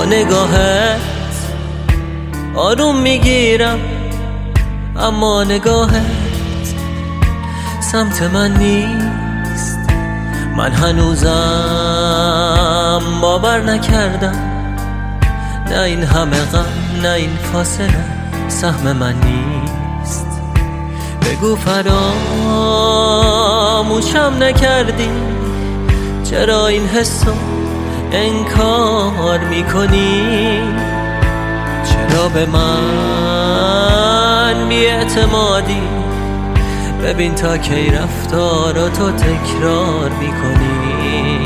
نگاهت آروم میگیرم، اما نگاهت سمت من نیست. من هنوزم باور نکردم، نه این همه غم، نه این فاصله سهم من نیست. بگو فراموشم نکردی، چرا این حسو انکار میکنی؟ چرا به من بی‌اعتمادی؟ ببین تا کی رفتاراتو تکرار میکنی.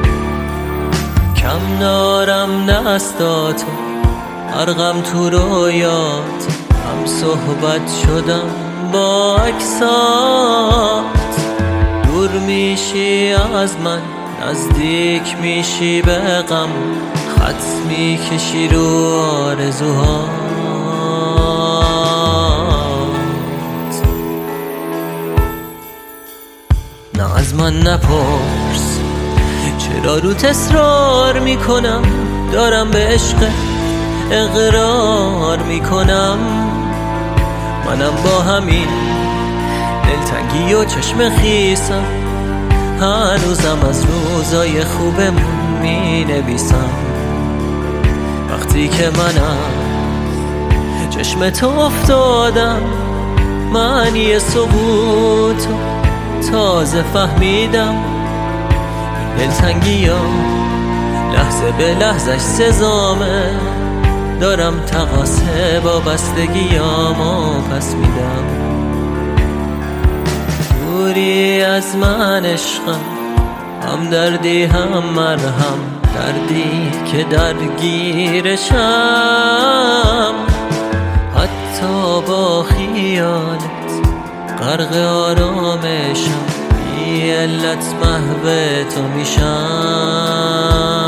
کم دارم دستاتو، غرقم تو رویات، هم صحبت شدم با عکسات. دور میشی از من، نزدیک میشی به غم، خط میکشی رو آرزوهات. نه از من نپرس چرا روت اصرار میکنم، دارم به عشق اقرار میکنم. منم با همین دلتنگی و چشم خیسم، هنوزم از روزای خوبمون می نویسم. وقتی که منم چشم تو افتادم، معنی سقوطو تازه فهمیدم. دلتنگی ها لحظه به لحظش سزامه، دارم تقاصه با بستگیامو پس میدم. دوری از من عشقم، هم دردی هم مرهم، دردی که درگیرشم. حتی با خیالت غرق آرامشم، بی علت محو تو میشم.